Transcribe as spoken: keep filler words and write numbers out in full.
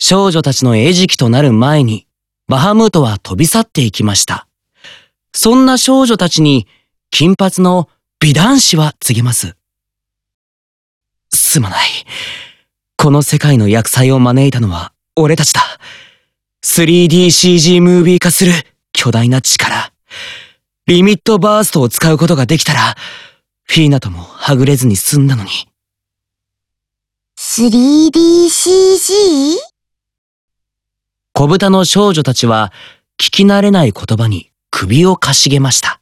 少女たちの餌食となる前に、バハムートは飛び去っていきました。そんな少女たちに、金髪の美男子は告げます。すまない。この世界の厄災を招いたのは俺たちだ。スリーディーシージー ムービー化する巨大な力。リミットバーストを使うことができたら、フィーナともはぐれずに済んだのに。 スリーディーシージー？ 小豚の少女たちは聞き慣れない言葉に首をかしげました。